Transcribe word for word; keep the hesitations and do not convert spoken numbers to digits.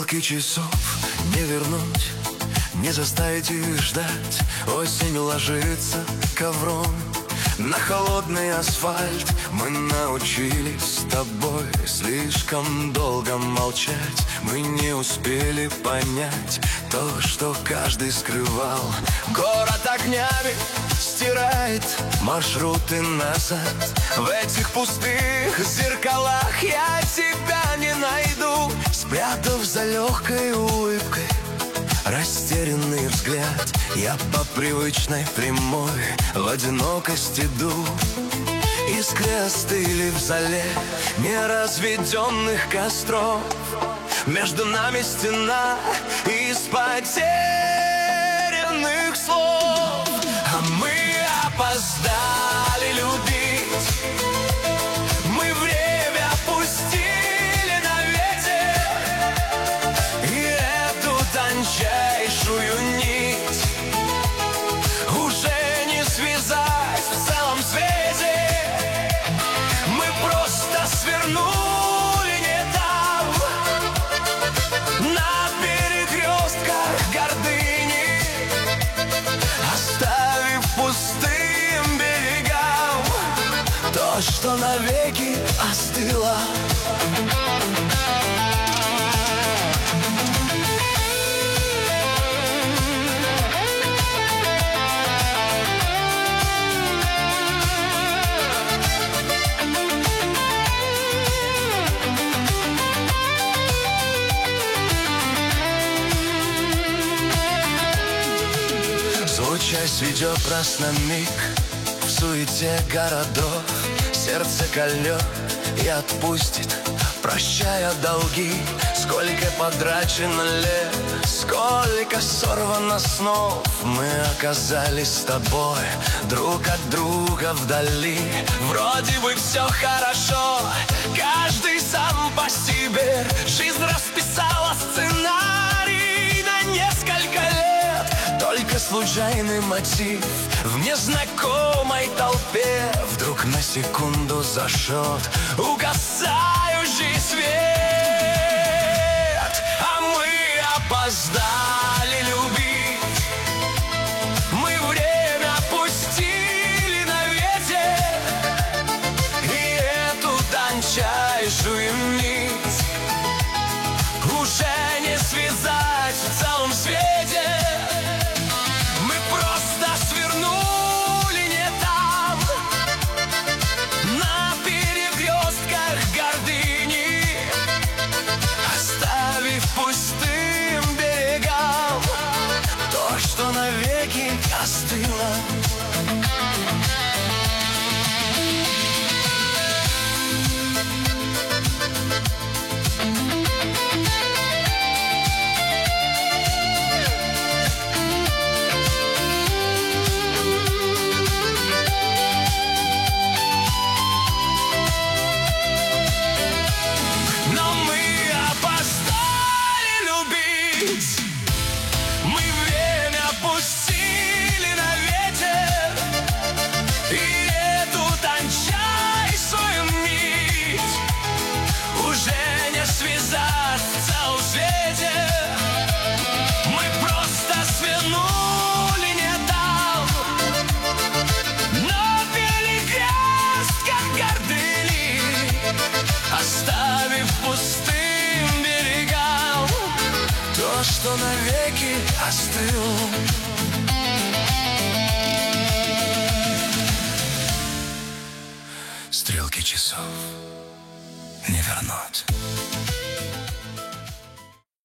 Стрелки часов не вернуть, не заставить их ждать. Осень ложится ковром на холодный асфальт. Мы научились с тобой слишком долго молчать. Мы не успели понять то, что каждый скрывал. Город огнями стирает маршруты назад. В этих пустых зеркалах я тебя не найду. Спрятав за легкой улыбкой растерянный взгляд, я по привычной прямой в одинокость иду. Искры остыли в зале неразведенных костров. Между нами стена из потерянных слов. А мы опоздали любить. Мы время пустили на ветер. И эту тончайшую нить уже не связать в целом свете. Мы просто свернули не там, на перекрестках гордыни, оставив пустым берегам то, что навеки остыло. Звучась ведет раз на миг в суете городов. Сердце кольнет и отпустит, прощая долги. Сколько потрачено лет, сколько сорвано снов. Мы оказались с тобой друг от друга вдали. Вроде бы все хорошо, каждый сам по себе. Жизнь расписала сценарий на несколько лет. Только случайный мотив в незнакомой толпе вдруг на секунду зажжет угасающий свет. А мы опоздали любить. Мы время пустили на ветер. И эту тончайшую нить уже не связать в целом свете. Мы просто свернули не там, на перекрестках гордыни, оставив пустым берегам то, что навеки остыло. Мы время пустили на ветер. И эту тончайшую нить уже не связать в целом свете. Мы просто свернули не там, на перекрестках гордыни, оставив пустым берегам то, что навеки остыло. Стрелки часов не вернуть.